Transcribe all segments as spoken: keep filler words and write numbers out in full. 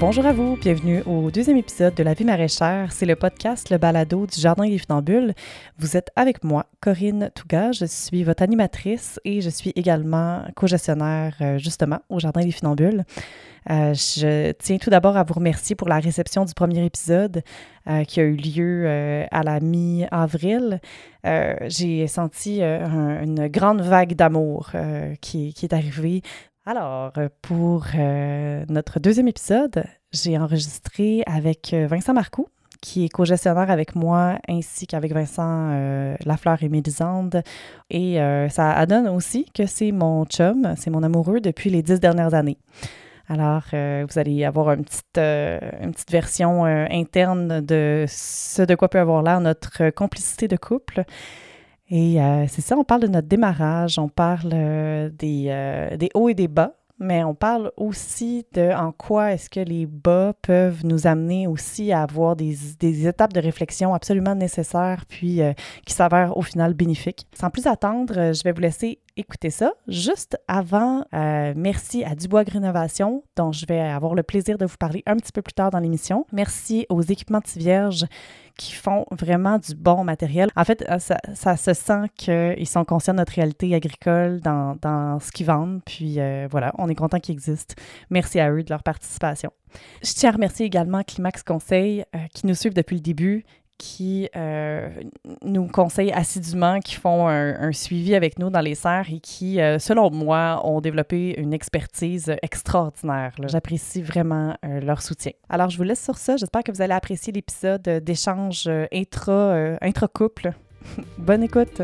Bonjour à vous, bienvenue au deuxième épisode de La vie maraîchère. C'est le podcast, le balado du Jardin des Funambules. Vous êtes avec moi, Corinne Touga. Je suis votre animatrice et je suis également co-gestionnaire euh, justement au Jardin des Funambules. Euh, je tiens tout d'abord à vous remercier pour la réception du premier épisode euh, qui a eu lieu euh, à la mi-avril. Euh, j'ai senti euh, un, une grande vague d'amour euh, qui, qui est arrivée. Alors, pour euh, notre deuxième épisode, j'ai enregistré avec Vincent Marcoux, qui est co-gestionnaire avec moi, ainsi qu'avec Vincent euh, Lafleur et Mélisande. Et euh, ça donne aussi que c'est mon chum, c'est mon amoureux depuis les dix dernières années. Alors, euh, vous allez avoir une petite, euh, une petite version euh, interne de ce de quoi peut avoir l'air notre complicité de couple. Et euh, c'est ça, on parle de notre démarrage, on parle euh, des, euh, des hauts et des bas, mais on parle aussi de en quoi est-ce que les bas peuvent nous amener aussi à avoir des, des étapes de réflexion absolument nécessaires, puis euh, qui s'avèrent au final bénéfiques. Sans plus attendre, je vais vous laisser écouter ça. Juste avant, euh, merci à Dubois Grénovation, dont je vais avoir le plaisir de vous parler un petit peu plus tard dans l'émission. Merci aux équipements Tivierge qui font vraiment du bon matériel. En fait, ça, ça se sent qu'ils sont conscients de notre réalité agricole dans, dans ce qu'ils vendent. Puis euh, voilà, on est content qu'ils existent. Merci à eux de leur participation. Je tiens à remercier également Climax Conseil euh, qui nous suivent depuis le début, qui euh, nous conseillent assidûment, qui font un, un suivi avec nous dans les serres et qui, euh, selon moi, ont développé une expertise extraordinaire. Là. J'apprécie vraiment euh, leur soutien. Alors, je vous laisse sur ça. J'espère que vous allez apprécier l'épisode d'échange euh, intra, euh, intra-couple. Bonne écoute!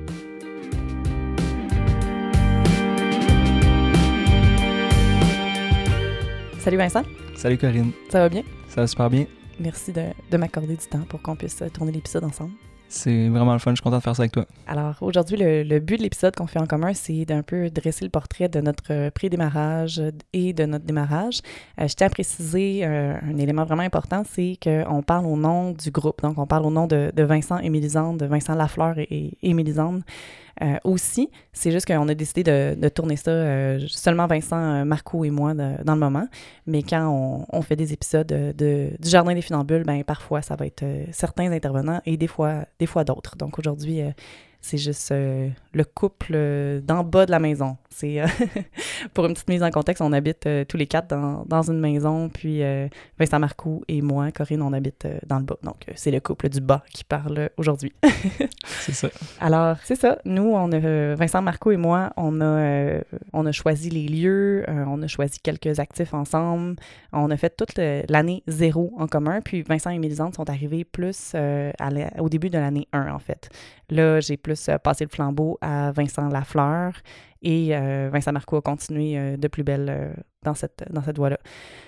Salut Vincent! Salut Corinne! Ça va bien? Ça va super bien. Merci de, de m'accorder du temps pour qu'on puisse tourner l'épisode ensemble. C'est vraiment le fun, je suis content de faire ça avec toi. Alors, aujourd'hui, le, le but de l'épisode qu'on fait en commun, c'est d'un peu dresser le portrait de notre pré-démarrage et de notre démarrage. Euh, je tiens à préciser euh, un élément vraiment important, c'est qu'on parle au nom du groupe. Donc, on parle au nom de, de Vincent et Mélisande, de Vincent Lafleur et, et, et Mélisande. Euh, aussi, c'est juste qu'on a décidé de, de tourner ça euh, seulement Vincent Marcoux et moi de, dans le moment, mais quand on, on fait des épisodes de, de, du Jardin des Funambules, ben parfois ça va être euh, certains intervenants et des fois, des fois d'autres. Donc aujourd'hui, euh, c'est juste euh, le couple euh, d'en bas de la maison. C'est euh, pour une petite mise en contexte, on habite euh, tous les quatre dans, dans une maison, puis euh, Vincent Marcoux et moi, Corinne, on habite euh, dans le bas. Donc, euh, c'est le couple du bas qui parle aujourd'hui. C'est ça. Alors, c'est ça. Nous, on a, euh, Vincent Marcoux et moi, on a, euh, on a choisi les lieux, euh, on a choisi quelques actifs ensemble, on a fait toute le, l'année zéro en commun, puis Vincent et Mélisande sont arrivés plus euh, à la, au début de l'année un, en fait. Là, j'ai plus euh, passé le flambeau à Vincent Lafleur et euh, Vincent Marcoux a continué euh, de plus belle euh, dans cette, dans cette voie-là.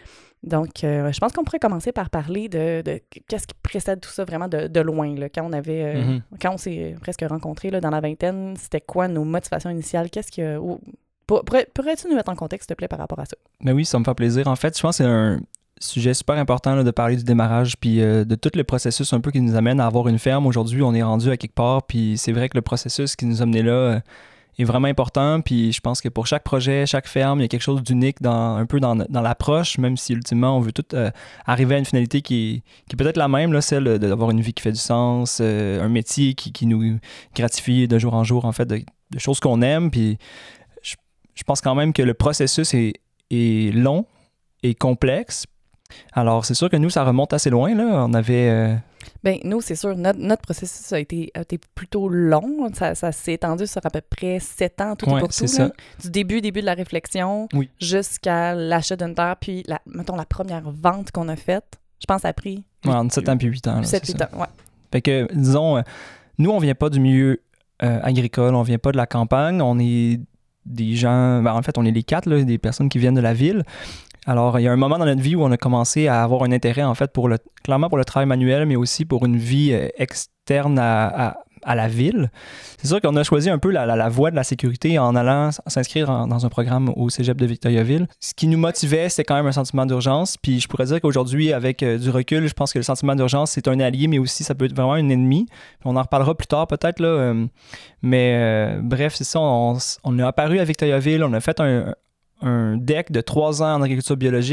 Donc, euh, je pense qu'on pourrait commencer par parler de, de qu'est-ce qui précède tout ça vraiment de, de loin. Là, quand on avait, euh, mm-hmm. quand on s'est presque rencontrés là, dans la vingtaine, c'était quoi nos motivations initiales? Qu'est-ce que... Oh, pour, pourrais, pourrais-tu nous mettre en contexte, s'il te plaît, par rapport à ça? Ben oui, ça me fait plaisir. En fait, je pense que c'est un sujet super important là, de parler du démarrage puis euh, de tout le processus un peu qui nous amène à avoir une ferme. Aujourd'hui, on est rendu à quelque part, puis c'est vrai que le processus qui nous a menés là euh, est vraiment important, puis je pense que pour chaque projet, chaque ferme, il y a quelque chose d'unique dans, un peu dans, dans l'approche, même si ultimement, on veut tout euh, arriver à une finalité qui est, qui est peut-être la même, là, celle d'avoir une vie qui fait du sens, euh, un métier qui, qui nous gratifie de jour en jour, en fait, de, de choses qu'on aime, puis je, je pense quand même que le processus est, est long et complexe. Alors, c'est sûr que nous, ça remonte assez loin, là. On avait... Euh... Bien, nous, c'est sûr, notre, notre processus a été, a été plutôt long. Ça, ça s'est étendu sur à peu près sept ans, tout ouais, et pour c'est tout. Ça. Là. Du début, début de la réflexion oui. jusqu'à l'achat d'une terre, puis, la, mettons, la première vente qu'on a faite, je pense, ça a pris... Ouais, entre sept ans puis huit ans. sept huit ans, ouais. Fait que, disons, euh, nous, on vient pas du milieu euh, agricole, on vient pas de la campagne, on est des gens... Ben, en fait, on est les quatre, là, des personnes qui viennent de la ville. Alors, il y a un moment dans notre vie où on a commencé à avoir un intérêt, en fait, pour le, clairement pour le travail manuel, mais aussi pour une vie euh, externe à, à, à la ville. C'est sûr qu'on a choisi un peu la, la, la voie de la sécurité en allant s'inscrire en, dans un programme au cégep de Victoriaville. Ce qui nous motivait, c'était quand même un sentiment d'urgence. Puis je pourrais dire qu'aujourd'hui, avec euh, du recul, je pense que le sentiment d'urgence, c'est un allié, mais aussi ça peut être vraiment un ennemi. Puis on en reparlera plus tard peut-être, là. Euh, mais euh, bref, c'est ça, on, on est apparu à Victoriaville, on a fait un... un deck de trois ans en agriculture biologique.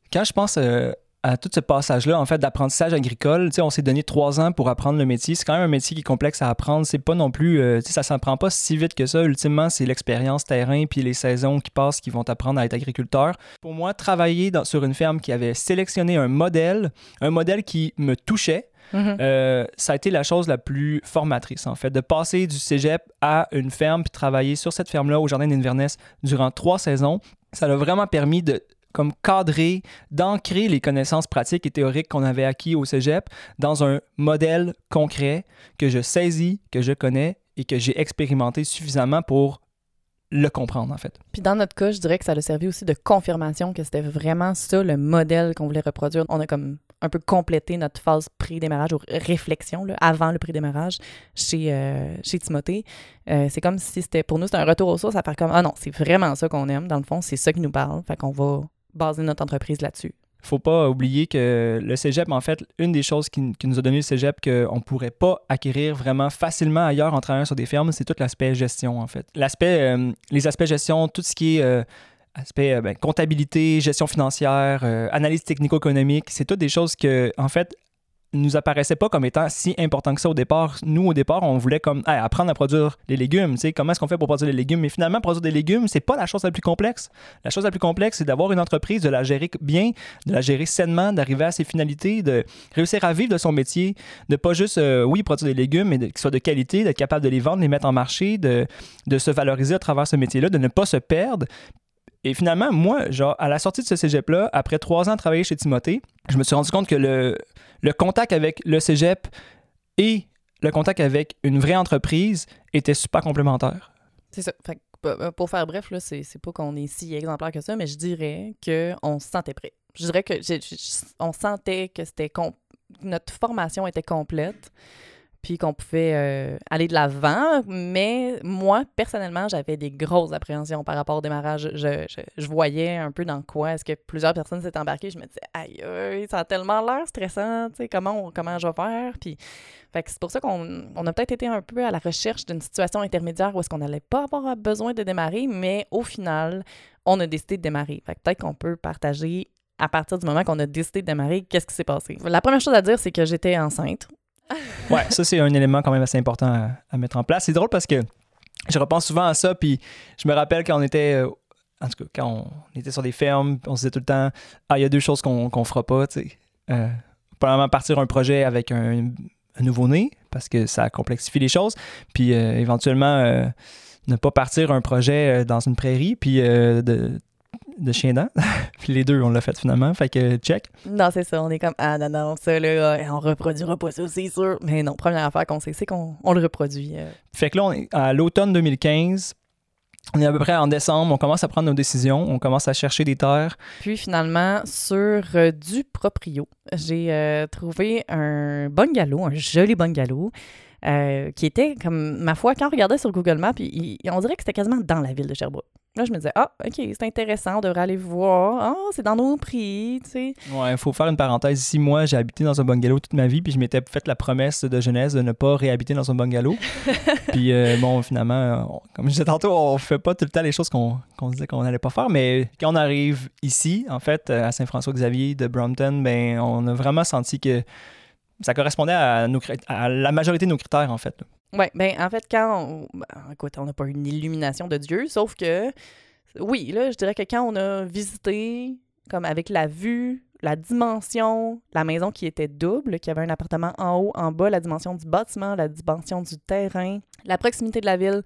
Quand je pense euh, à tout ce passage-là, en fait, d'apprentissage agricole, tu sais, on s'est donné trois ans pour apprendre le métier. C'est quand même un métier qui est complexe à apprendre. C'est pas non plus, euh, tu sais, ça s'en prend pas si vite que ça. Ultimement, c'est l'expérience terrain puis les saisons qui passent qui vont t'apprendre à être agriculteur. Pour moi, travailler dans, sur une ferme qui avait sélectionné un modèle, un modèle qui me touchait, mm-hmm. euh, ça a été la chose la plus formatrice, en fait, de passer du cégep à une ferme puis travailler sur cette ferme-là au Jardin d'Inverness durant trois saisons. Ça a vraiment permis de comme cadrer, d'ancrer les connaissances pratiques et théoriques qu'on avait acquis au cégep dans un modèle concret que je saisis, que je connais et que j'ai expérimenté suffisamment pour le comprendre, en fait. Puis dans notre cas, je dirais que ça a servi aussi de confirmation que c'était vraiment ça, le modèle qu'on voulait reproduire. On a comme un peu complété notre phase pré-démarrage ou réflexion, là, avant le pré-démarrage chez, euh, chez Timothée. Euh, c'est comme si c'était, pour nous, c'était un retour aux sources à faire comme « Ah non, c'est vraiment ça qu'on aime, dans le fond, c'est ça qui nous parle. » Fait qu'on va baser notre entreprise là-dessus. Faut pas oublier que le cégep, en fait, une des choses qui, qui nous a donné le cégep qu'on ne pourrait pas acquérir vraiment facilement ailleurs en travaillant sur des fermes, c'est tout l'aspect gestion, en fait. L'aspect, euh, les aspects gestion, tout ce qui est euh, aspect euh, ben, comptabilité, gestion financière, euh, analyse technico-économique, c'est toutes des choses que, en fait, nous apparaissaient pas comme étant si important que ça au départ. Nous, au départ, on voulait comme hey, apprendre à produire les légumes. Tu sais, comment est-ce qu'on fait pour produire les légumes? Mais finalement, produire des légumes, c'est pas la chose la plus complexe. La chose la plus complexe, c'est d'avoir une entreprise, de la gérer bien, de la gérer sainement, d'arriver à ses finalités, de réussir à vivre de son métier, de pas juste, euh, oui, produire des légumes, mais de, qu'ils soient de qualité, d'être capable de les vendre, les mettre en marché, de, de se valoriser à travers ce métier-là, de ne pas se perdre. Et finalement, moi, genre, à la sortie de ce cégep-là, après trois ans de travailler chez Timothée, je me suis rendu compte que le, le contact avec le cégep et le contact avec une vraie entreprise était super complémentaire. C'est ça. Fait que, pour faire bref, là, c'est, c'est pas qu'on est si exemplaire que ça, mais je dirais qu'on se sentait prêt. Je dirais que j'ai, j'ai, on sentait que c'était com- notre formation était complète. Puis qu'on pouvait euh, aller de l'avant. Mais moi, personnellement, j'avais des grosses appréhensions par rapport au démarrage. Je, je, je voyais un peu dans quoi est-ce que plusieurs personnes s'étaient embarquées. Je me disais, aïe, aïe, ça a tellement l'air stressant, tu sais, comment, on, comment je vais faire? Puis, fait que c'est pour ça qu'on on a peut-être été un peu à la recherche d'une situation intermédiaire où est-ce qu'on n'allait pas avoir besoin de démarrer, mais au final, on a décidé de démarrer. Fait que peut-être qu'on peut partager, à partir du moment qu'on a décidé de démarrer, qu'est-ce qui s'est passé. La première chose à dire, c'est que j'étais enceinte. Ouais, ça, c'est un élément quand même assez important à, à mettre en place. C'est drôle parce que je repense souvent à ça, puis je me rappelle quand on était, euh, en tout cas, quand on était sur des fermes, on se disait tout le temps, ah, il y a deux choses qu'on qu'on fera pas, tu sais. Euh, premièrement, partir un projet avec un, un nouveau-né, parce que ça complexifie les choses, puis euh, éventuellement, euh, ne pas partir un projet dans une prairie, puis euh, de de chien dent. Puis les deux, on l'a fait finalement. Fait que check. Non, c'est ça. On est comme, ah non, non, ça, là, on reproduira pas ça, c'est sûr. Mais non, première affaire qu'on sait, c'est qu'on on le reproduit. Euh. Fait que là, on est à l'automne deux mille quinze. On est à peu près en décembre. On commence à prendre nos décisions. On commence à chercher des terres. Puis finalement, sur euh, du proprio, j'ai euh, trouvé un bungalow, un joli bungalow. Euh, qui était, comme ma foi, quand on regardait sur Google Maps, il, il, on dirait que c'était quasiment dans la ville de Sherbrooke. Là, je me disais, ah, OK, c'est intéressant, on devrait aller voir. Ah, c'est dans nos prix, tu sais. Ouais, il faut faire une parenthèse. Ici, moi, j'ai habité dans un bungalow toute ma vie, puis je m'étais fait la promesse de jeunesse de ne pas réhabiter dans un bungalow. Puis, euh, bon, finalement, on, comme je disais tantôt, on fait pas tout le temps les choses qu'on, qu'on disait qu'on n'allait pas faire, mais quand on arrive ici, en fait, à Saint-François-Xavier de Brompton, ben, on a vraiment senti que ça correspondait à, nos, à la majorité de nos critères, en fait. Oui, bien, en fait, quand on... Ben, écoute, on n'a pas une illumination de Dieu, sauf que, oui, là, je dirais que quand on a visité, comme avec la vue, la dimension, la maison qui était double, qui avait un appartement en haut, en bas, la dimension du bâtiment, la dimension du terrain, la proximité de la ville,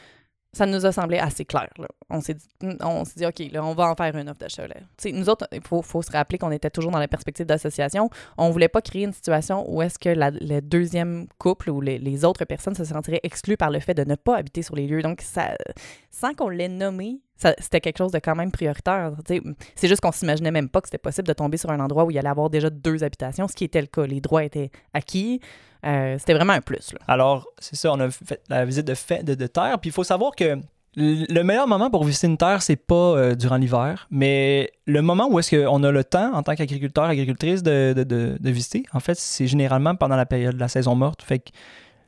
ça nous a semblé assez clair, là. On s'est dit, on s'est dit OK, là, on va en faire une offre d'achat, là. Tu sais, nous autres, il faut, faut se rappeler qu'on était toujours dans la perspective d'association. On voulait pas créer une situation où est-ce que la, le deuxième couple ou les, les autres personnes se sentiraient exclues par le fait de ne pas habiter sur les lieux. Donc, ça, sans qu'on l'ait nommé, ça, c'était quelque chose de quand même prioritaire. Tu sais, c'est juste qu'on s'imaginait même pas que c'était possible de tomber sur un endroit où il y allait avoir déjà deux habitations, ce qui était le cas. Les droits étaient acquis. Euh, c'était vraiment un plus, là. Alors, c'est ça, on a fait la visite de, fait, de, de terre. Puis il faut savoir que le meilleur moment pour visiter une terre, c'est pas euh, durant l'hiver, mais le moment où est-ce qu'on a le temps, en tant qu'agriculteur, agricultrice, de, de, de, de visiter, en fait, c'est généralement pendant la période de la saison morte. Fait que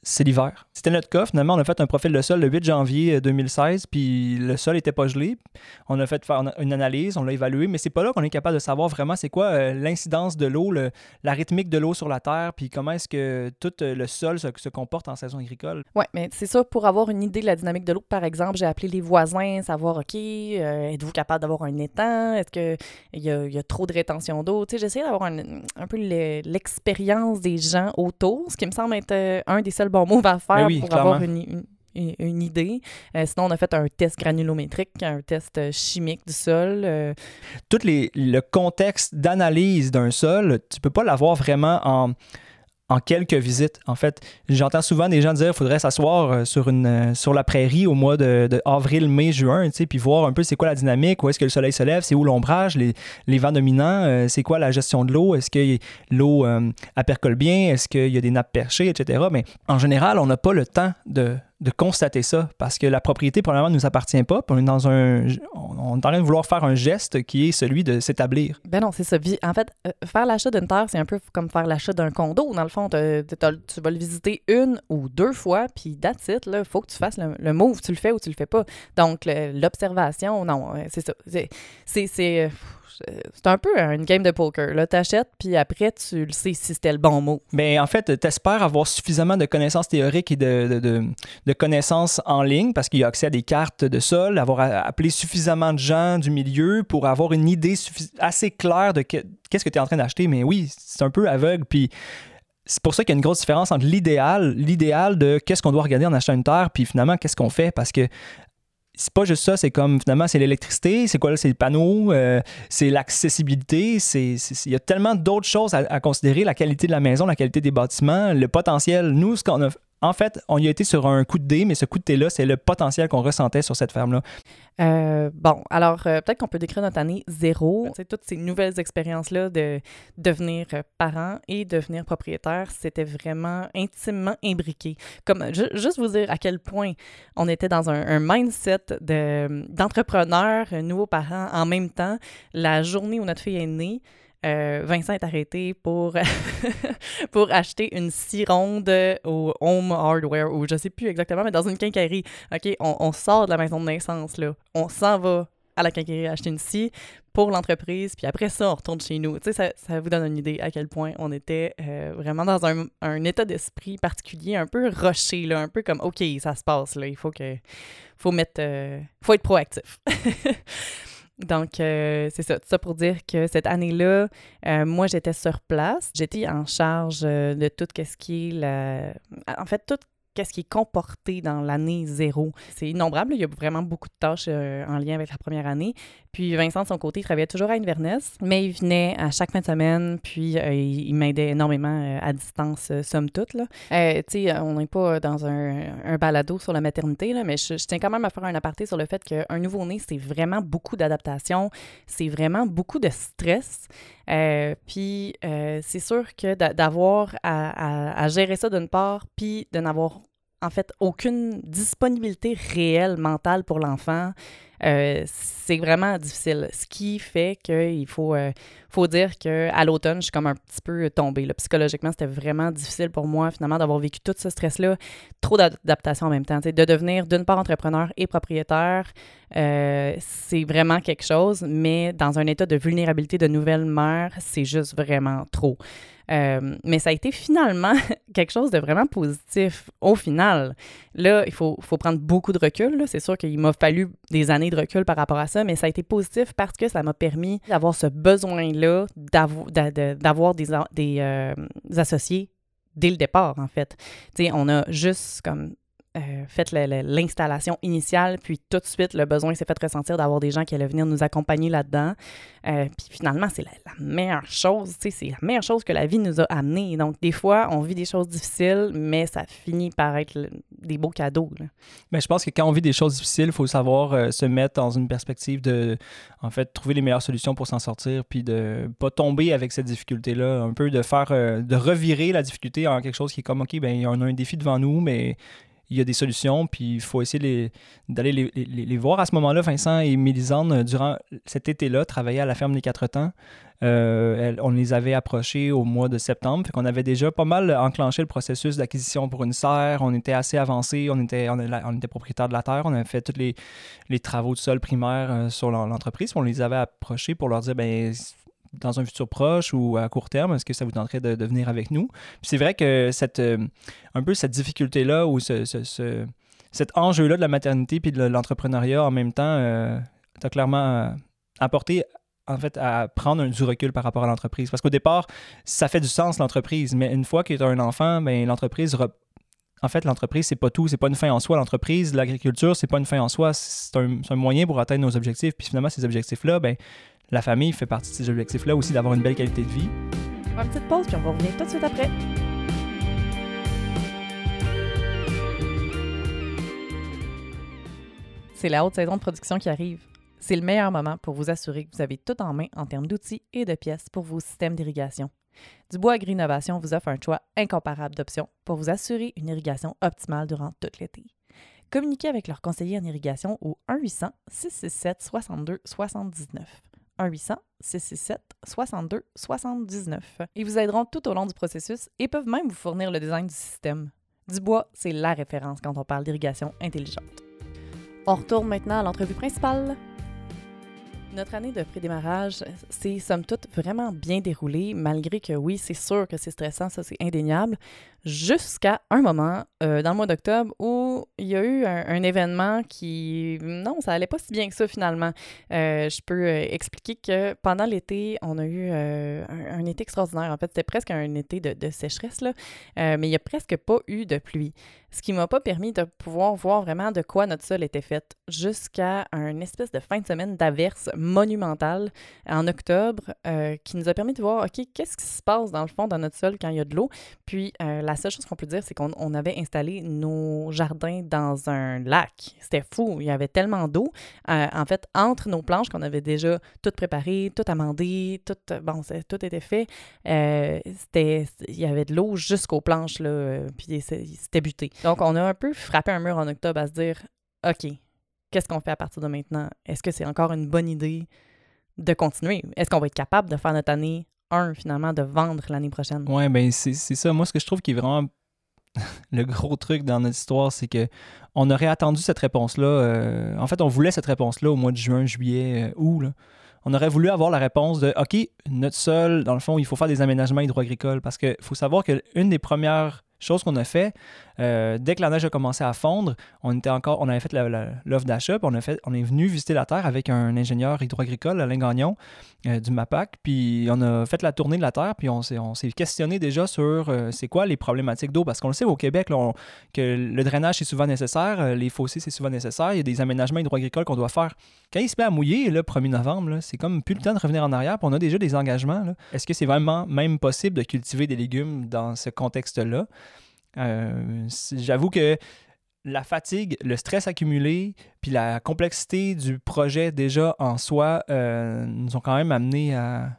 c'est l'hiver. C'était notre cas. Finalement, on a fait un profil de sol le huit janvier deux mille seize, puis le sol n'était pas gelé. On a fait faire une analyse, on l'a évalué, mais c'est pas là qu'on est capable de savoir vraiment c'est quoi euh, l'incidence de l'eau, le, la rythmique de l'eau sur la terre, puis comment est-ce que tout euh, le sol se, se comporte en saison agricole. Oui, mais c'est ça, pour avoir une idée de la dynamique de l'eau, par exemple, j'ai appelé les voisins, savoir, OK, euh, êtes-vous capable d'avoir un étang? Est-ce qu'il y a, y a trop de rétention d'eau? Tu sais, j'essaie d'avoir un, un peu le, l'expérience des gens autour, ce qui me semble être euh, un des seuls bons moves à faire oui, pour clairement. avoir une, une, une idée. Euh, sinon, on a fait un test granulométrique, un test chimique du sol. Euh... Tout les, le contexte d'analyse d'un sol, tu peux pas l'avoir vraiment en... en quelques visites. En fait, j'entends souvent des gens dire qu'il faudrait s'asseoir sur, une, sur la prairie au mois de, de avril, mai, juin, tu sais, puis voir un peu c'est quoi la dynamique, où est-ce que le soleil se lève, c'est où l'ombrage, les, les vents dominants, euh, c'est quoi la gestion de l'eau, est-ce que l'eau euh, percole bien, est-ce qu'il y a des nappes perchées, et cetera. Mais en général, on n'a pas le temps de, de constater ça parce que la propriété, probablement, ne nous appartient pas. Puis on est dans un... On est en train de vouloir faire un geste qui est celui de s'établir. Ben non, c'est ça. En fait, euh, faire l'achat d'une terre, c'est un peu comme faire l'achat d'un condo. Dans le fond, t'as, t'as, tu vas le visiter une ou deux fois, puis that's it, là. Faut que tu fasses le, le move. Tu le fais ou tu le fais pas. Donc, le, l'observation, non, c'est ça. C'est... c'est, c'est C'est un peu une game de poker. Tu achètes, puis après, tu le sais si c'était le bon mot. Bien, en fait, tu espères avoir suffisamment de connaissances théoriques et de, de, de, de connaissances en ligne parce qu'il y a accès à des cartes de sol, avoir appelé suffisamment de gens du milieu pour avoir une idée suffi- assez claire de que, qu'est-ce que tu es en train d'acheter. Mais oui, c'est un peu aveugle. Puis c'est pour ça qu'il y a une grosse différence entre l'idéal, l'idéal de qu'est-ce qu'on doit regarder en achetant une terre, puis finalement, qu'est-ce qu'on fait. Parce que c'est pas juste ça, c'est comme finalement c'est l'électricité, c'est quoi là, c'est le panneau, euh, c'est l'accessibilité, c'est, c'est, il y a tellement d'autres choses à, à considérer, la qualité de la maison, la qualité des bâtiments, le potentiel. Nous, ce qu'on a, en fait, on y a été sur un coup de dé, mais ce coup de dé-là, c'est le potentiel qu'on ressentait sur cette ferme-là. Euh, bon, alors euh, peut-être qu'on peut décrire notre année zéro. C'est toutes ces nouvelles expériences-là de devenir parent et devenir propriétaire, c'était vraiment intimement imbriqué. Comme ju- juste vous dire à quel point on était dans un, un mindset de, d'entrepreneur, nouveaux parents en même temps. La journée où notre fille est née, Euh, Vincent est arrêté pour, pour acheter une scie ronde au Home Hardware, ou je sais plus exactement, mais dans une quincaillerie. OK, on, on sort de la maison de naissance, là. On s'en va à la quincaillerie acheter une scie pour l'entreprise, puis après ça, on retourne chez nous. Tu sais, ça, ça vous donne une idée à quel point on était euh, vraiment dans un, un état d'esprit particulier, un peu rushé, là, un peu comme, OK, ça se passe, là, il faut que... faut mettre... Euh, faut être proactif. Donc, euh, c'est ça. Tout ça pour dire que cette année-là, euh, moi, j'étais sur place. J'étais en charge euh, de tout ce qui est la... En fait, tout ce qui est comporté dans l'année zéro. C'est innombrable. Il y a vraiment beaucoup de tâches euh, en lien avec la première année. Puis Vincent, de son côté, il travaillait toujours à Inverness, mais il venait à chaque fin de semaine, puis euh, il, il m'aidait énormément euh, à distance, euh, somme toute, là. Euh, tu sais, on n'est pas dans un, un balado sur la maternité, là, mais je, je tiens quand même à faire un aparté sur le fait qu'un nouveau-né, c'est vraiment beaucoup d'adaptation, c'est vraiment beaucoup de stress. Euh, puis euh, c'est sûr que d'avoir à, à, à gérer ça d'une part, puis de n'avoir en fait aucune disponibilité réelle mentale pour l'enfant, Euh, c'est vraiment difficile. Ce qui fait qu'il faut, euh, faut dire qu'à l'automne, je suis comme un petit peu tombée. Là. Psychologiquement, c'était vraiment difficile pour moi, finalement, d'avoir vécu tout ce stress-là. Trop d'adaptation en même temps. T'sais, de devenir, d'une part, entrepreneur et propriétaire, euh, c'est vraiment quelque chose, mais dans un état de vulnérabilité de nouvelle mère, c'est juste vraiment trop. Euh, mais ça a été finalement quelque chose de vraiment positif au final. Là, il faut, faut prendre beaucoup de recul. Là. C'est sûr qu'il m'a fallu des années de recul par rapport à ça, mais ça a été positif parce que ça m'a permis d'avoir ce besoin-là d'avo- d'avoir des, des, euh, des associés dès le départ, en fait. Tu sais, on a juste comme... Euh, fait le, le, l'installation initiale, puis tout de suite, le besoin s'est fait ressentir d'avoir des gens qui allaient venir nous accompagner là-dedans. Euh, puis finalement, c'est la, la meilleure chose, tu sais, c'est la meilleure chose que la vie nous a amené. Donc, des fois, on vit des choses difficiles, mais ça finit par être le, des beaux cadeaux. Là. Mais je pense que quand on vit des choses difficiles, il faut savoir euh, se mettre dans une perspective de, en fait, trouver les meilleures solutions pour s'en sortir, puis de pas tomber avec cette difficulté-là, un peu de faire, euh, de revirer la difficulté en quelque chose qui est comme, OK, ben on a un défi devant nous, mais il y a des solutions, puis il faut essayer les, d'aller les, les, les voir. À ce moment-là, Vincent et Mélisande, durant cet été-là, travaillaient à la ferme des Quatre Temps. Euh, elle, on les avait approchés au mois de septembre, fait qu'on avait déjà pas mal enclenché le processus d'acquisition pour une serre. On était assez avancé, on était, on, on était propriétaire de la terre, on avait fait tous les, les travaux de sol primaires euh, sur l'entreprise. On les avait approchés pour leur dire, ben dans un futur proche ou à court terme, est-ce que ça vous tenterait de, de venir avec nous? Puis c'est vrai que cette, euh, un peu cette difficulté-là ou ce, ce, ce, cet enjeu-là de la maternité puis de l'entrepreneuriat en même temps, euh, t'as clairement euh, apporté en fait, à prendre un, du recul par rapport à l'entreprise. Parce qu'au départ, ça fait du sens, l'entreprise, mais une fois que tu as un enfant, ben, l'entreprise, re... en fait, l'entreprise, c'est pas tout, c'est pas une fin en soi. L'entreprise, l'agriculture, c'est pas une fin en soi, c'est un, c'est un moyen pour atteindre nos objectifs. Puis finalement, ces objectifs-là, ben, la famille fait partie de ces objectifs-là aussi, d'avoir une belle qualité de vie. On va une petite pause, puis on va revenir tout de suite après. C'est la haute saison de production qui arrive. C'est le meilleur moment pour vous assurer que vous avez tout en main en termes d'outils et de pièces pour vos systèmes d'irrigation. Dubois Agri-Innovation vous offre un choix incomparable d'options pour vous assurer une irrigation optimale durant tout l'été. Communiquez avec leur conseiller en irrigation au un huit cents, six six sept, soixante-deux soixante-dix-neuf. un huit cents, six six sept, soixante-deux soixante-dix-neuf. Ils vous aideront tout au long du processus et peuvent même vous fournir le design du système. Dubois, c'est la référence quand on parle d'irrigation intelligente. On retourne maintenant à l'entrevue principale. Notre année de prédémarrage s'est somme toute vraiment bien déroulée, malgré que oui, c'est sûr que c'est stressant, ça c'est indéniable, jusqu'à un moment euh, dans le mois d'octobre où il y a eu un, un événement qui, non, ça allait pas si bien que ça finalement. Euh, je peux euh, expliquer que pendant l'été, on a eu euh, un, un été extraordinaire. En fait, c'était presque un été de, de sécheresse, là, euh, mais il n'y a presque pas eu de pluie. Ce qui m'a pas permis de pouvoir voir vraiment de quoi notre sol était fait jusqu'à une espèce de fin de semaine d'averse monumentale en octobre euh, qui nous a permis de voir, OK, qu'est-ce qui se passe dans le fond dans notre sol quand il y a de l'eau? Puis euh, la seule chose qu'on peut dire, c'est qu'on on avait installé nos jardins dans un lac. C'était fou, il y avait tellement d'eau. Euh, en fait, entre nos planches qu'on avait déjà toutes préparées, toutes amendées, tout, bon, tout était fait, euh, c'était, il y avait de l'eau jusqu'aux planches, là, euh, puis c'était buté. Donc, on a un peu frappé un mur en octobre à se dire, OK, qu'est-ce qu'on fait à partir de maintenant? Est-ce que c'est encore une bonne idée de continuer? Est-ce qu'on va être capable de faire notre année un, finalement, de vendre l'année prochaine? Oui, bien, c'est, c'est ça. Moi, ce que je trouve qui est vraiment le gros truc dans notre histoire, c'est que on aurait attendu cette réponse-là. Euh, en fait, on voulait cette réponse-là au mois de juin, juillet, euh, août, là. On aurait voulu avoir la réponse de, OK, notre sol, dans le fond, il faut faire des aménagements hydro-agricoles parce qu'il faut savoir qu'une des premières chose qu'on a fait, euh, dès que la neige a commencé à fondre, on était encore, on avait fait la, la, l'offre d'achat, puis on, a fait, on est venu visiter la terre avec un ingénieur hydro-agricole, Alain Gagnon, euh, du MAPAC, puis on a fait la tournée de la terre, puis on s'est, on s'est questionné déjà sur euh, c'est quoi les problématiques d'eau, parce qu'on le sait au Québec, là, on, que le drainage c'est souvent nécessaire, euh, les fossés c'est souvent nécessaire, il y a des aménagements hydro-agricoles qu'on doit faire. Quand il se met à mouiller, le premier novembre, là, c'est comme plus le temps de revenir en arrière, puis on a déjà des engagements. Là. Est-ce que c'est vraiment même possible de cultiver des légumes dans ce contexte-là? Euh, j'avoue que la fatigue, le stress accumulé, puis la complexité du projet déjà en soi euh, nous ont quand même amené à,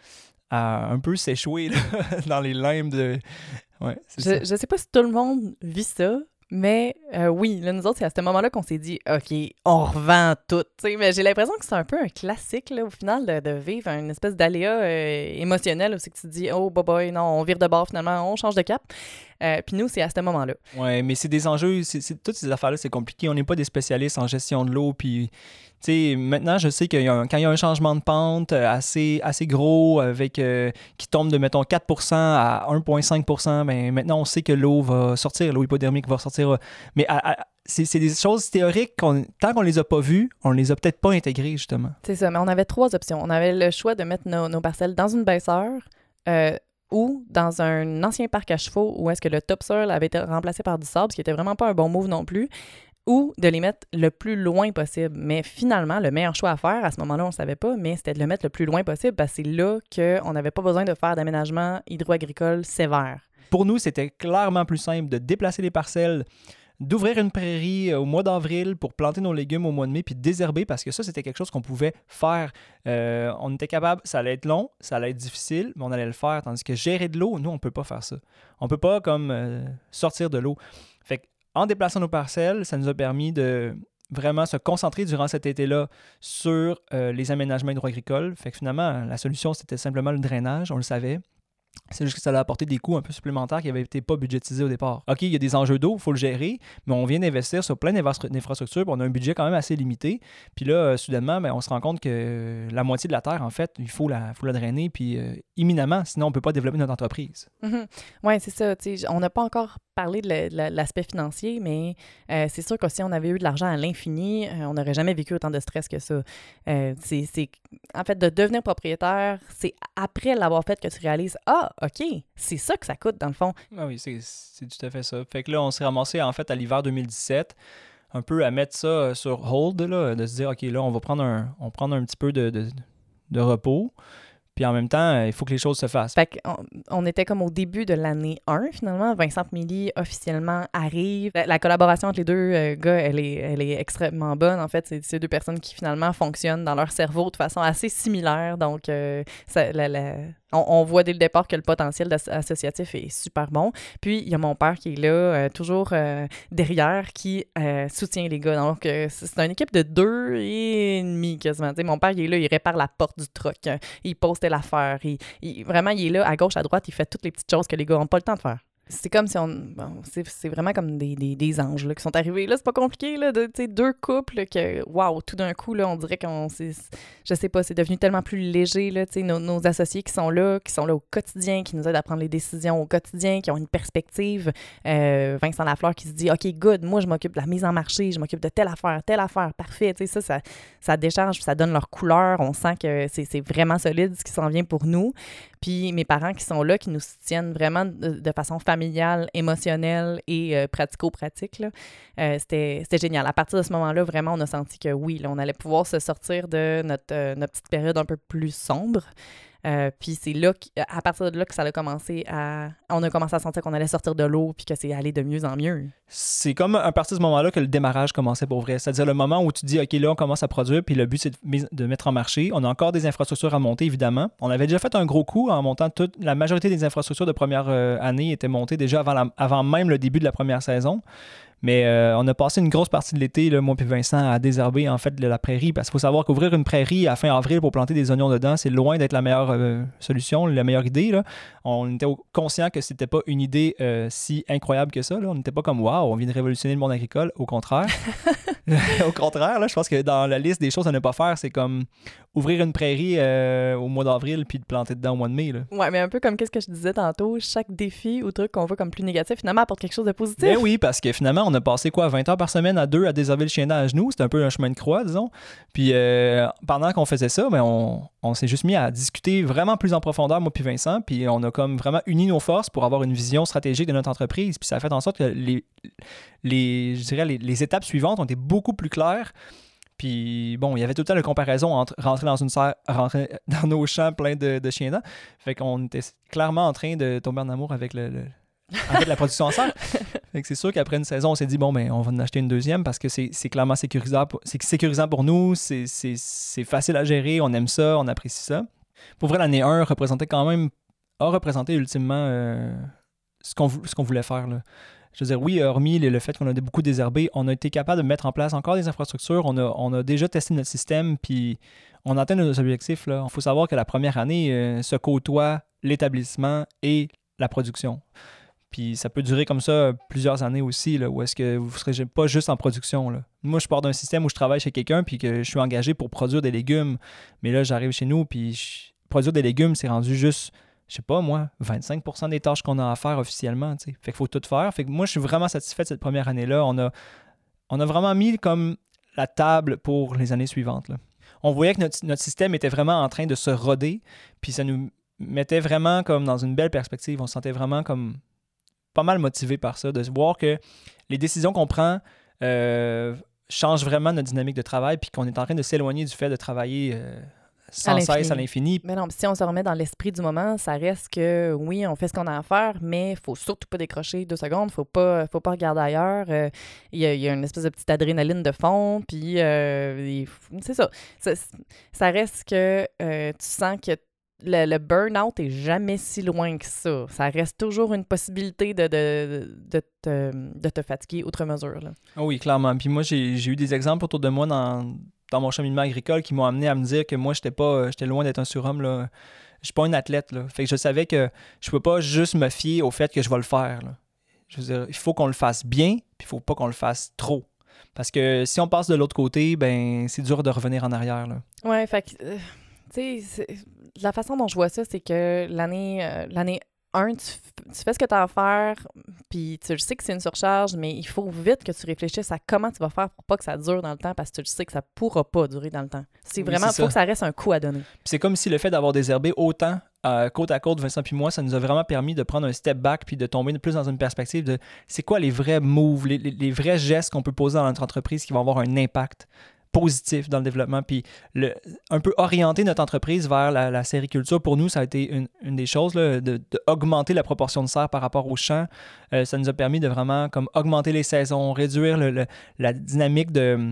à un peu s'échouer là, dans les limbes de... Ouais, c'est je, je sais pas si tout le monde vit ça, mais euh, oui, là, nous autres, c'est à ce moment-là qu'on s'est dit, OK, on revend tout. T'sais, mais j'ai l'impression que c'est un peu un classique, là, au final, de, de vivre une espèce d'aléa euh, émotionnel où c'est que tu te dis, oh, boy, boy, non, on vire de bord finalement, on change de cap. Euh, Puis nous, c'est à ce moment-là. Oui, mais c'est des enjeux, c'est, c'est, toutes ces affaires-là, c'est compliqué. On n'est pas des spécialistes en gestion de l'eau. Puis, tu sais, maintenant, je sais qu'il y a un, quand il y a un changement de pente assez, assez gros, avec euh, qui tombe de, mettons, quatre pour cent à un virgule cinq pour cent, ben, maintenant, on sait que l'eau va sortir, l'eau hypodermique va sortir. Mais à, à, c'est, c'est des choses théoriques, qu'on, tant qu'on les a pas vues, on les a peut-être pas intégrées, justement. C'est ça, mais on avait trois options. On avait le choix de mettre nos, nos parcelles dans une baisseur, euh, ou dans un ancien parc à chevaux où est-ce que le topsoil avait été remplacé par du sable, ce qui était vraiment pas un bon move non plus, ou de les mettre le plus loin possible. Mais finalement, le meilleur choix à faire, à ce moment-là, on ne savait pas, mais c'était de le mettre le plus loin possible parce que c'est là qu'on n'avait pas besoin de faire d'aménagement hydro-agricole sévère. Pour nous, c'était clairement plus simple de déplacer les parcelles, d'ouvrir une prairie au mois d'avril pour planter nos légumes au mois de mai, puis de désherber, parce que ça, c'était quelque chose qu'on pouvait faire. Euh, on était capable, ça allait être long, ça allait être difficile, mais on allait le faire. Tandis que gérer de l'eau, nous, on ne peut pas faire ça. On ne peut pas comme euh, sortir de l'eau. Fait en déplaçant nos parcelles, ça nous a permis de vraiment se concentrer durant cet été-là sur euh, les aménagements hydro-agricoles. Fait que finalement, la solution, c'était simplement le drainage, on le savait. C'est juste que ça a apporté des coûts un peu supplémentaires qui n'avaient été pas budgétisés au départ. OK, il y a des enjeux d'eau, il faut le gérer, mais on vient d'investir sur plein d'infrastructures, puis on a un budget quand même assez limité. Puis là, euh, soudainement, ben, on se rend compte que la moitié de la terre, en fait, il faut la, faut la drainer, puis euh, imminemment, sinon on ne peut pas développer notre entreprise. Mm-hmm. Oui, c'est ça. On n'a pas encore parlé de, le, de l'aspect financier, mais euh, c'est sûr que si on avait eu de l'argent à l'infini, euh, on n'aurait jamais vécu autant de stress que ça. Euh, c'est, c'est, en fait, de devenir propriétaire, c'est après l'avoir fait que tu réalises « Ah, OK, c'est ça que ça coûte, dans le fond. » Ah oui, c'est, c'est tout à fait ça. Fait que là, on s'est ramassé, en fait, à l'hiver deux mille dix-sept, un peu à mettre ça sur hold, là, de se dire « OK, là, on va prendre un, on prend un petit peu de, de, de repos. » Puis en même temps, il faut que les choses se fassent. Fait qu'on on était comme au début de l'année un, finalement. Vincent Milly, officiellement, arrive. La, la collaboration entre les deux euh, gars, elle est, elle est extrêmement bonne. En fait, c'est ces deux personnes qui, finalement, fonctionnent dans leur cerveau de façon assez similaire. Donc, euh, ça, la, la, on, on voit dès le départ que le potentiel associatif est super bon. Puis, il y a mon père qui est là, euh, toujours euh, derrière, qui euh, soutient les gars. Donc, euh, c'est une équipe de deux et demi, quasiment. T'sais, mon père, il est là, il répare la porte du truck. Il pose l'affaire. Il, il, vraiment, il est là, à gauche, à droite, il fait toutes les petites choses que les gars n'ont pas le temps de faire. C'est comme si on... Bon, c'est, c'est vraiment comme des, des, des anges là, qui sont arrivés. Là, c'est pas compliqué, là, de, deux couples que, waouh, tout d'un coup, là, on dirait qu'on... C'est, je sais pas, c'est devenu tellement plus léger, là, nos, nos associés qui sont là, qui sont là au quotidien, qui nous aident à prendre les décisions au quotidien, qui ont une perspective. Euh, Vincent Lafleur qui se dit, OK, good, moi, je m'occupe de la mise en marché, je m'occupe de telle affaire, telle affaire, parfait. Tu sais, ça, ça, ça décharge, ça donne leur couleur. On sent que c'est, c'est vraiment solide ce qui s'en vient pour nous. Puis mes parents qui sont là, qui nous soutiennent vraiment de, de façon familiale, émotionnelle et euh, pratico-pratique, là. Euh, c'était, c'était génial. À partir de ce moment-là, vraiment, on a senti que oui, là, on allait pouvoir se sortir de notre, euh, notre petite période un peu plus sombre. Euh, puis c'est là, à partir de là que ça a commencé à... On a commencé à sentir qu'on allait sortir de l'eau puis que c'est allé de mieux en mieux. C'est comme à partir de ce moment-là que le démarrage commençait pour vrai. C'est-à-dire le moment où tu dis, OK, là, on commence à produire, puis le but, c'est de, de mettre en marché. On a encore des infrastructures à monter, évidemment. On avait déjà fait un gros coup en montant toute... La majorité des infrastructures de première euh, année étaient montées déjà avant, la, avant même le début de la première saison. Mais euh, on a passé une grosse partie de l'été, là, moi et Vincent, à désherber en fait de la prairie. Parce qu'il faut savoir qu'ouvrir une prairie à fin avril pour planter des oignons dedans, c'est loin d'être la meilleure euh, solution, la meilleure idée. Là. On était conscient que c'était pas une idée euh, si incroyable que ça. Là. On n'était pas comme waouh, on vient de révolutionner le monde agricole. Au contraire. Au contraire, là, je pense que dans la liste des choses à ne pas faire, c'est comme ouvrir une prairie euh, au mois d'avril puis de planter dedans au mois de mai. Là. Ouais, mais un peu comme qu'est-ce que je disais tantôt, chaque défi ou truc qu'on voit comme plus négatif, finalement, apporte quelque chose de positif. Ben oui, parce que finalement, on a passé quoi, vingt heures par semaine à deux à désherber le chien à genoux. C'était un peu un chemin de croix, disons. Puis euh, pendant qu'on faisait ça, ben on, on s'est juste mis à discuter vraiment plus en profondeur, moi puis Vincent. Puis on a comme vraiment uni nos forces pour avoir une vision stratégique de notre entreprise. Puis ça a fait en sorte que les, les, je dirais les, les étapes suivantes ont été beaucoup plus claires. Puis bon, il y avait tout le temps la comparaison entre rentrer dans une serre, rentrer dans nos champs pleins de, de chiens dents. Fait qu'on était clairement en train de tomber en amour avec le, le en fait, la production en serre. Fait que c'est sûr qu'après une saison, on s'est dit, bon, ben, on va en acheter une deuxième parce que c'est, c'est clairement sécurisant pour, c'est sécurisant pour nous, c'est, c'est, c'est facile à gérer, on aime ça, on apprécie ça. Pour vrai, l'année un représentait quand même, a représenté ultimement euh, ce, qu'on, ce qu'on voulait faire, là. Je veux dire, oui, hormis le fait qu'on a beaucoup désherbé, on a été capable de mettre en place encore des infrastructures. On a, on a déjà testé notre système, puis on atteint nos objectifs. Il faut savoir que la première année euh, se côtoie l'établissement et la production. Puis ça peut durer comme ça plusieurs années aussi, là, où est-ce que vous ne serez pas juste en production. Là. Moi, je pars d'un système où je travaille chez quelqu'un, puis que je suis engagé pour produire des légumes. Mais là, j'arrive chez nous, puis je... produire des légumes, c'est rendu juste... je sais pas moi, vingt-cinq pour cent des tâches qu'on a à faire officiellement, tu sais. Fait qu'il faut tout faire. Fait que moi, je suis vraiment satisfait de cette première année-là. On a, on a vraiment mis comme la table pour les années suivantes, là. On voyait que notre, notre système était vraiment en train de se roder, puis ça nous mettait vraiment comme dans une belle perspective. On se sentait vraiment comme pas mal motivé par ça, de se voir que les décisions qu'on prend euh, changent vraiment notre dynamique de travail, puis qu'on est en train de s'éloigner du fait de travailler... Euh, sans cesse à l'infini. Mais non, si on se remet dans l'esprit du moment, ça reste que, oui, on fait ce qu'on a à faire, mais il faut surtout pas décrocher deux secondes, faut pas, faut pas regarder ailleurs. Il euh, y, y a une espèce de petite adrénaline de fond, puis euh, c'est ça. ça. Ça reste que euh, tu sens que le, le burn-out est jamais si loin que ça. Ça reste toujours une possibilité de, de, de, te, de te fatiguer outre mesure. Là. Oh oui, clairement. Puis moi, j'ai, j'ai eu des exemples autour de moi dans, dans mon cheminement agricole qui m'ont amené à me dire que moi, j'étais pas, j'étais loin d'être un surhomme, là. Je suis pas un athlète, là. Fait que je savais que je peux pas juste me fier au fait que je vais le faire, là. Je veux dire, il faut qu'on le fasse bien, puis il faut pas qu'on le fasse trop. Parce que si on passe de l'autre côté, ben c'est dur de revenir en arrière, là. Ouais, fait que, euh, tu sais, la façon dont je vois ça, c'est que l'année, euh, l'année un, tu, tu fais ce que tu as à faire, puis tu le sais que c'est une surcharge, mais il faut vite que tu réfléchisses à comment tu vas faire pour pas que ça dure dans le temps, parce que tu le sais que ça pourra pas durer dans le temps. C'est Oui, vraiment, il c'est faut ça. que ça reste un coup à donner. Puis c'est comme si le fait d'avoir désherbé autant euh, côte à côte, Vincent puis moi, ça nous a vraiment permis de prendre un step back puis de tomber plus dans une perspective de c'est quoi les vrais moves, les, les, les vrais gestes qu'on peut poser dans notre entreprise qui vont avoir un impact positif dans le développement, puis le, un peu orienter notre entreprise vers la, la sériculture. Pour nous, ça a été une, une des choses, là, de, de augmenter la proportion de serre par rapport aux champs. Euh, ça nous a permis de vraiment comme augmenter les saisons, réduire le, le, la dynamique de...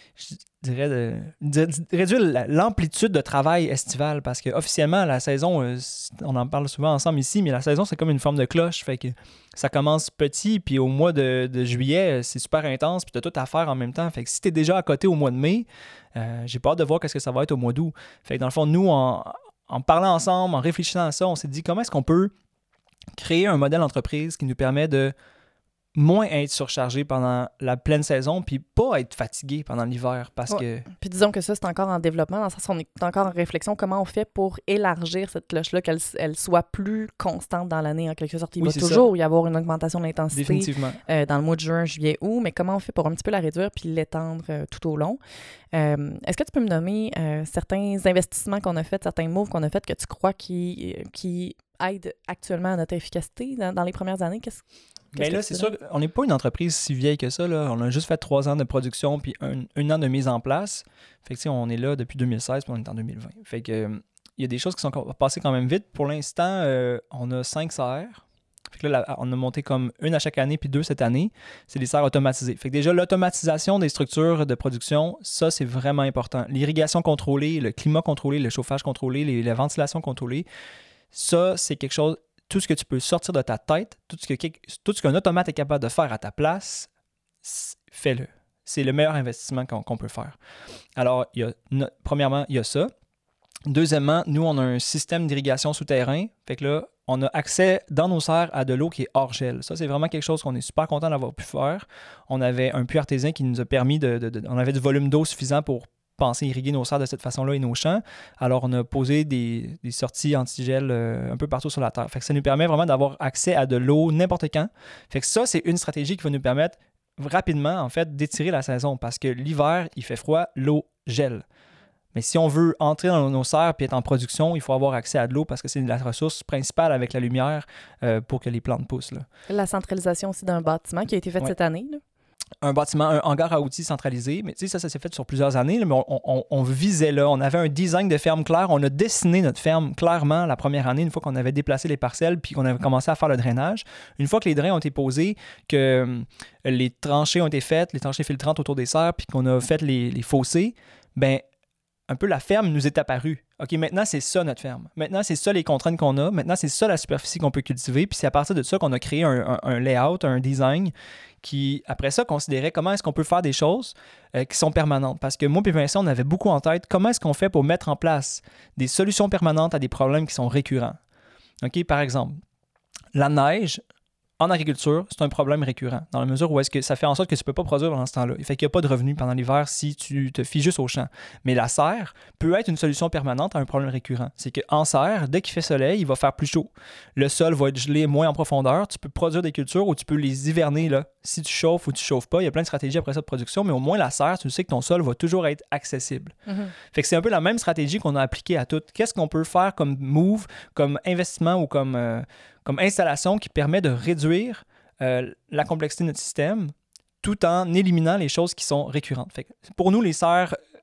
Je dirais de, de, de réduire la, l'amplitude de travail estival parce que officiellement la saison, euh, on en parle souvent ensemble ici, mais la saison c'est comme une forme de cloche, fait que ça commence petit puis au mois de, de juillet c'est super intense puis t'as tout à faire en même temps, fait que si t'es déjà à côté au mois de mai, euh, j'ai pas hâte de voir qu'est-ce que ça va être au mois d'août. Fait que dans le fond nous en, en parlant ensemble, en réfléchissant à ça, on s'est dit comment est-ce qu'on peut créer un modèle d'entreprise qui nous permet de moins être surchargé pendant la pleine saison, puis pas être fatigué pendant l'hiver, parce ouais. que... Puis disons que ça, c'est encore en développement, dans le sens où on est encore en réflexion, comment on fait pour élargir cette cloche-là, qu'elle elle soit plus constante dans l'année, en quelque sorte. Il oui, va toujours ça. y avoir une augmentation de l'intensité Définitivement. Euh, dans le mois de juin, juillet, août, mais comment on fait pour un petit peu la réduire puis l'étendre euh, tout au long? Euh, est-ce que tu peux me nommer euh, certains investissements qu'on a faits, certains moves qu'on a faits que tu crois qui, qui aident actuellement à notre efficacité dans, dans les premières années? Qu'est-ce Mais là, c'est sûr qu'on n'est pas une entreprise si vieille que ça. Là. On a juste fait trois ans de production puis un, un an de mise en place. Fait que, on est là depuis deux mille seize puis on est en deux mille vingt. Fait que, euh, il y a des choses qui sont passées quand même vite. Pour l'instant, euh, on a cinq serres. Fait que là, la, on a monté comme une à chaque année puis deux cette année. C'est des serres automatisées. Fait que déjà, l'automatisation des structures de production, ça, c'est vraiment important. L'irrigation contrôlée, le climat contrôlé, le chauffage contrôlé, les, la ventilation contrôlée, ça, c'est quelque chose... Tout ce que tu peux sortir de ta tête, tout ce, que, tout ce qu'un automate est capable de faire à ta place, fais-le. C'est le meilleur investissement qu'on, qu'on peut faire. Alors, il y a, no, premièrement, il y a ça. Deuxièmement, nous, on a un système d'irrigation souterrain. Fait que là, on a accès dans nos serres à de l'eau qui est hors gel. Ça, c'est vraiment quelque chose qu'on est super content d'avoir pu faire. On avait un puits artésien qui nous a permis de... de, de on avait du volume d'eau suffisant pour penser irriguer nos serres de cette façon-là et nos champs. Alors, on a posé des, des sorties antigel euh, un peu partout sur la terre. Fait que ça nous permet vraiment d'avoir accès à de l'eau n'importe quand. Fait que ça, c'est une stratégie qui va nous permettre rapidement, en fait, d'étirer la saison parce que l'hiver, il fait froid, l'eau gèle. Mais si on veut entrer dans nos serres et être en production, il faut avoir accès à de l'eau parce que c'est la ressource principale avec la lumière euh, pour que les plantes poussent. Là. La centralisation aussi d'un bâtiment qui a été fait ouais. cette année, là. Un bâtiment, un hangar à outils centralisé. Mais tu sais, ça, ça s'est fait sur plusieurs années, là, mais on, on, on visait là. On avait un design de ferme clair. On a dessiné notre ferme clairement la première année, une fois qu'on avait déplacé les parcelles puis qu'on avait commencé à faire le drainage. Une fois que les drains ont été posés, que euh, les tranchées ont été faites, les tranchées filtrantes autour des serres, puis qu'on a fait les, les fossés, ben un peu la ferme nous est apparue. OK, maintenant, c'est ça notre ferme. Maintenant, c'est ça les contraintes qu'on a. Maintenant, c'est ça la superficie qu'on peut cultiver. Puis c'est à partir de ça qu'on a créé un, un, un layout, un design qui, après ça, considérait comment est-ce qu'on peut faire des choses euh, qui sont permanentes. Parce que moi et Vincent, on avait beaucoup en tête comment est-ce qu'on fait pour mettre en place des solutions permanentes à des problèmes qui sont récurrents. OK, par exemple, la neige, en agriculture, c'est un problème récurrent, dans la mesure où est-ce que ça fait en sorte que tu ne peux pas produire pendant ce temps-là. Il fait qu'il n'y a pas de revenus pendant l'hiver si tu te fies juste au champ. Mais la serre peut être une solution permanente à un problème récurrent. C'est qu'en serre, dès qu'il fait soleil, il va faire plus chaud. Le sol va être gelé moins en profondeur. Tu peux produire des cultures ou tu peux les hiverner là. Si tu chauffes ou tu ne chauffes pas, il y a plein de stratégies après ça de production, mais au moins la serre, tu sais que ton sol va toujours être accessible. Mm-hmm. Fait que c'est un peu la même stratégie qu'on a appliquée à tout. Qu'est-ce qu'on peut faire comme move, comme investissement ou comme... Euh, comme installation qui permet de réduire euh, la complexité de notre système tout en éliminant les choses qui sont récurrentes. Fait que pour nous, les serres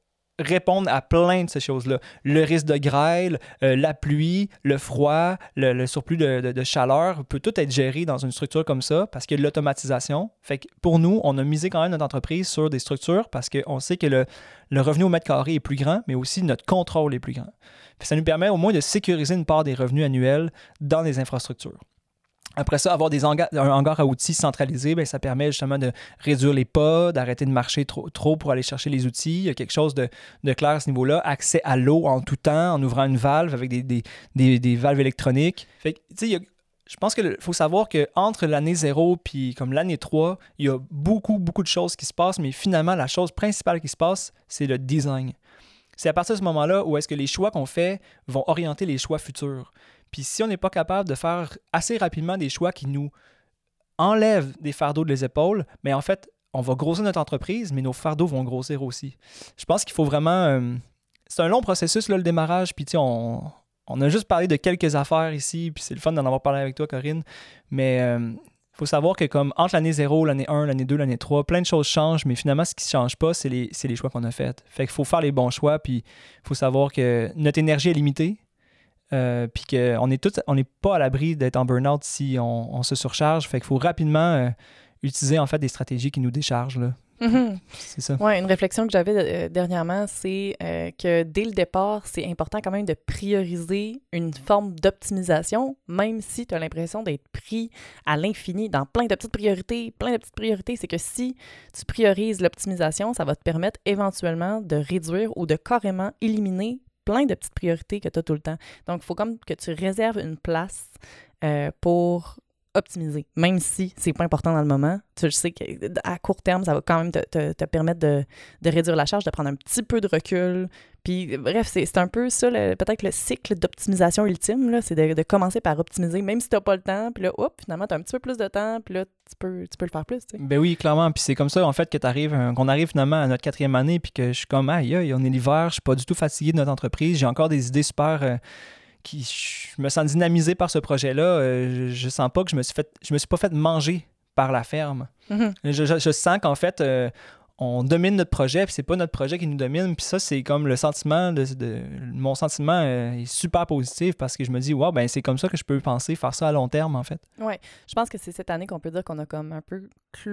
répondre à plein de ces choses-là. Le risque de grêle, euh, la pluie, le froid, le, le surplus de, de, de chaleur peut tout être géré dans une structure comme ça parce qu'il y a de l'automatisation. Fait que pour nous, on a misé quand même notre entreprise sur des structures parce qu'on sait que le, le revenu au mètre carré est plus grand, mais aussi notre contrôle est plus grand. Fait que ça nous permet au moins de sécuriser une part des revenus annuels dans les infrastructures. Après ça, avoir des hangars, un hangar à outils centralisé, bien, ça permet justement de réduire les pas, d'arrêter de marcher trop, trop pour aller chercher les outils. Il y a quelque chose de, de clair à ce niveau-là. Accès à l'eau en tout temps, en ouvrant une valve avec des, des, des, des valves électroniques. Fait que, tu sais, il y a, je pense qu'il faut savoir qu'entre l'année zéro puis comme l'année trois, il y a beaucoup, beaucoup de choses qui se passent, mais finalement, la chose principale qui se passe, c'est le design. C'est à partir de ce moment-là où est-ce que les choix qu'on fait vont orienter les choix futurs. Puis si on n'est pas capable de faire assez rapidement des choix qui nous enlèvent des fardeaux de les épaules, mais en fait, on va grossir notre entreprise, mais nos fardeaux vont grossir aussi. Je pense qu'il faut vraiment... Euh, c'est un long processus, là, le démarrage, puis tu sais, on, on a juste parlé de quelques affaires ici, puis c'est le fun d'en avoir parlé avec toi, Corinne, mais il euh, faut savoir que comme entre l'année zéro, l'année un, l'année deux, l'année trois, plein de choses changent, mais finalement, ce qui ne change pas, c'est les, c'est les choix qu'on a faits. Fait qu'il faut faire les bons choix, puis il faut savoir que notre énergie est limitée, Euh, puis qu'on n'est on n'est pas à l'abri d'être en burn-out si on, on se surcharge. Fait qu'il faut rapidement euh, utiliser en fait des stratégies qui nous déchargent. Là. Mm-hmm. C'est ça. Oui, une réflexion que j'avais euh, dernièrement, c'est euh, que dès le départ, c'est important quand même de prioriser une forme d'optimisation, même si tu as l'impression d'être pris à l'infini dans plein de petites priorités. Plein de petites priorités, c'est que si tu priorises l'optimisation, ça va te permettre éventuellement de réduire ou de carrément éliminer plein de petites priorités que tu as tout le temps. Donc, il faut comme que tu réserves une place euh, pour optimiser, même si c'est pas important dans le moment. Tu le sais qu'à court terme, ça va quand même te, te, te permettre de, de réduire la charge, de prendre un petit peu de recul. Puis, bref, c'est, c'est un peu ça, le, peut-être le cycle d'optimisation ultime, là, c'est de, de commencer par optimiser, même si tu n'as pas le temps. Puis là, hop, finalement, tu as un petit peu plus de temps, puis là, tu peux, tu peux le faire plus. Tu sais. Ben oui, clairement. Puis c'est comme ça, en fait, que t'arrives, euh, qu'on arrive finalement à notre quatrième année, puis que je suis comme, aïe, aïe, on est l'hiver, je suis pas du tout fatigué de notre entreprise, j'ai encore des idées super. Euh, qui, je me sens dynamisé par ce projet-là. Euh, je, je sens pas que je me suis fait, je me suis pas fait manger par la ferme. Mm-hmm. Je, je, je sens qu'en fait, euh, on domine notre projet, puis c'est pas notre projet qui nous domine. Puis ça, c'est comme le sentiment, de, de mon sentiment euh, est super positif parce que je me dis, wow, ben c'est comme ça que je peux penser, faire ça à long terme, en fait. Oui, je pense que c'est cette année qu'on peut dire qu'on a comme un peu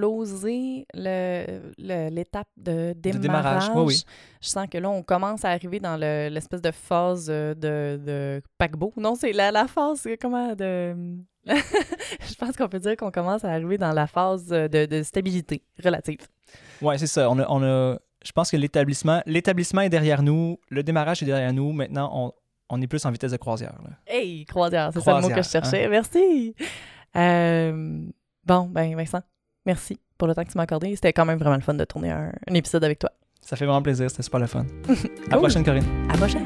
closé le, le, l'étape de démarrage. De démarrage. Oui, oui. Je sens que là, on commence à arriver dans le, l'espèce de phase de, de paquebot. Non, c'est la, la phase, comment, de... je pense qu'on peut dire qu'on commence à arriver dans la phase de, de stabilité relative. Oui, c'est ça. On a, on a, je pense que l'établissement, l'établissement est derrière nous, le démarrage est derrière nous. Maintenant, on, on est plus en vitesse de croisière. Là. Hey, croisière, c'est croisière, ça le mot que je cherchais. Hein? Merci. Euh, bon, ben Vincent, merci pour le temps que tu m'as accordé. C'était quand même vraiment le fun de tourner un, un épisode avec toi. Ça fait vraiment plaisir, c'était super le fun. Cool. À la prochaine, Corinne. À la prochaine.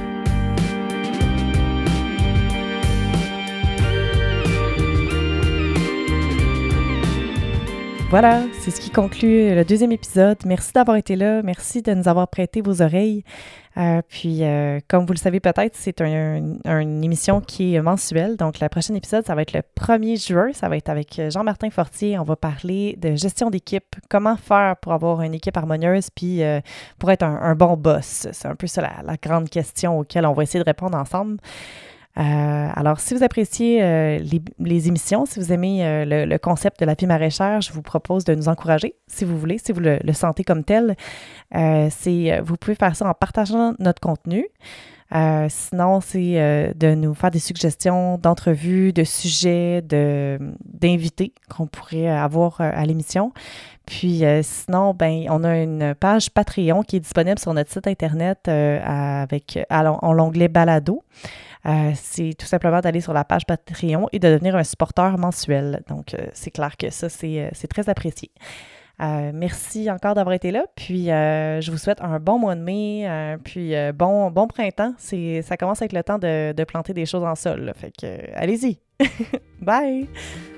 Voilà, c'est ce qui conclut le deuxième épisode. Merci d'avoir été là. Merci de nous avoir prêté vos oreilles. Euh, puis, euh, comme vous le savez peut-être, c'est un, un, une émission qui est mensuelle. Donc, le prochain épisode, ça va être le premier juin. Ça va être avec Jean-Martin Fortier. On va parler de gestion d'équipe. Comment faire pour avoir une équipe harmonieuse puis euh, pour être un, un bon boss. C'est un peu ça la, la grande question auquel on va essayer de répondre ensemble. Euh, alors, si vous appréciez euh, les, les émissions, si vous aimez euh, le, le concept de la vie maraîchère, je vous propose de nous encourager, si vous voulez, si vous le, le sentez comme tel. Euh, c'est, vous pouvez faire ça en partageant notre contenu. Euh, sinon, c'est euh, de nous faire des suggestions d'entrevues, de sujets, de, d'invités qu'on pourrait avoir euh, à l'émission. Puis euh, sinon, ben, on a une page Patreon qui est disponible sur notre site Internet euh, avec, à, en l'onglet Balado. Euh, c'est tout simplement d'aller sur la page Patreon et de devenir un supporteur mensuel. Donc, euh, c'est clair que ça, c'est, euh, c'est très apprécié. Euh, merci encore d'avoir été là. Puis, euh, je vous souhaite un bon mois de mai. Euh, puis, euh, bon, bon printemps. C'est, ça commence avec le temps de, de planter des choses en sol. Là. Fait que, euh, allez-y. Bye!